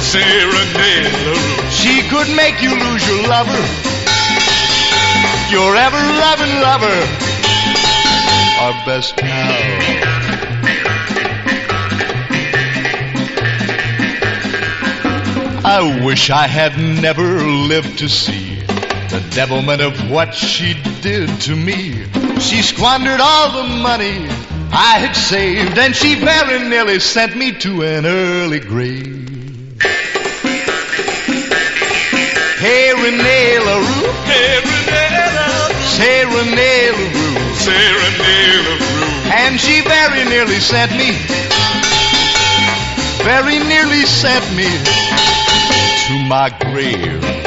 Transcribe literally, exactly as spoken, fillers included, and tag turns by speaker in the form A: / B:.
A: Say Renee LaRue.
B: She could make you lose your lover, your ever-loving lover, our best pal. I wish I had never lived to see the devilment of what she did to me. She squandered all the money I had saved, and she very nearly sent me to an early grave. Hey, Renee LaRue.
A: Hey, Renee LaRue.
B: Say Renee LaRue.
A: Say Renee LaRue.
B: And she very nearly sent me, very nearly sent me to my grave.